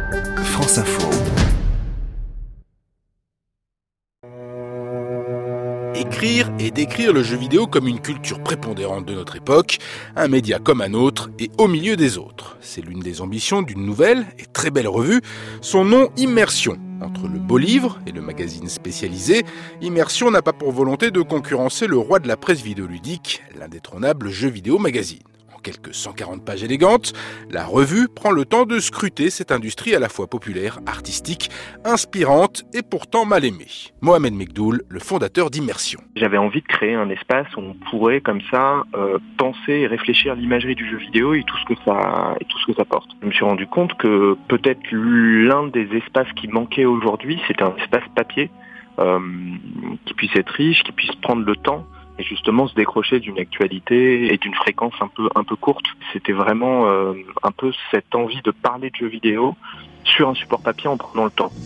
France Info. Écrire et décrire le jeu vidéo comme une culture prépondérante de notre époque, un média comme un autre et au milieu des autres. C'est l'une des ambitions d'une nouvelle et très belle revue, son nom Immersion. Entre le beau livre et le magazine spécialisé, Immersion n'a pas pour volonté de concurrencer le roi de la presse vidéoludique, l'indétrônable Jeux Vidéo Magazine. En quelques 140 pages élégantes, la revue prend le temps de scruter cette industrie à la fois populaire, artistique, inspirante et pourtant mal aimée. Mohamed Mekdoul, le fondateur d'Immersion. J'avais envie de créer un espace où on pourrait comme ça penser et réfléchir l'imagerie du jeu vidéo et tout ce que ça porte. Je me suis rendu compte que peut-être l'un des espaces qui manquait aujourd'hui, c'était un espace papier qui puisse être riche, qui puisse prendre le temps et justement se décrocher d'une actualité et d'une fréquence un peu courte. C'était vraiment un peu cette envie de parler de jeux vidéo sur un support papier en prenant le temps.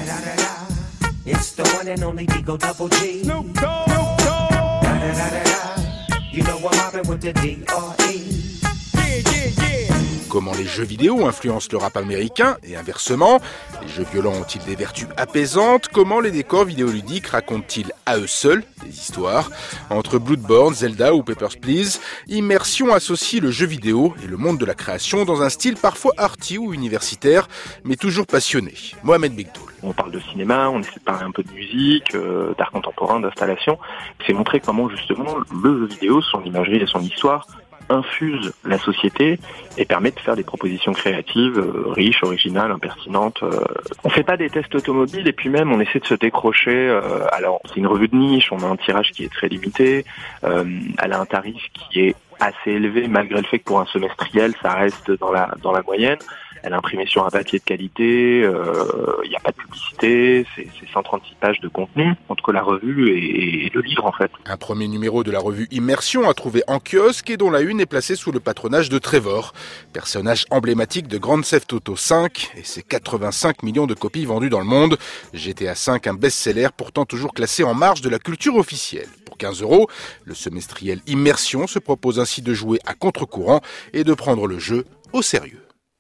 Comment les jeux vidéo influencent le rap américain et inversement? Les jeux violents ont-ils des vertus apaisantes? Comment les décors vidéoludiques racontent-ils à eux seuls des histoires? Entre Bloodborne, Zelda ou Papers, Please, Immersion associe le jeu vidéo et le monde de la création dans un style parfois arty ou universitaire, mais toujours passionné. Mohamed Mekdoul. On parle de cinéma, on essaie de parler un peu de musique, d'art contemporain, d'installation. C'est montrer comment justement le jeu vidéo, son imagerie et son histoire infuse la société et permet de faire des propositions créatives, riches, originales, impertinentes. On fait pas des tests automobiles et puis même on essaie de se décrocher. Alors c'est une revue de niche, on a un tirage qui est très limité, elle a un tarif qui est assez élevé malgré le fait que pour un semestriel ça reste dans la moyenne. Elle est imprimée sur un papier de qualité, il n'y a pas de publicité, c'est 136 pages de contenu entre la revue et le livre en fait. Un premier numéro de la revue Immersion à trouver en kiosque et dont la une est placée sous le patronage de Trevor, personnage emblématique de Grand Theft Auto 5 et ses 85 millions de copies vendues dans le monde. GTA V, un best-seller pourtant toujours classé en marge de la culture officielle. Pour 15 €, le semestriel Immersion se propose ainsi de jouer à contre-courant et de prendre le jeu au sérieux.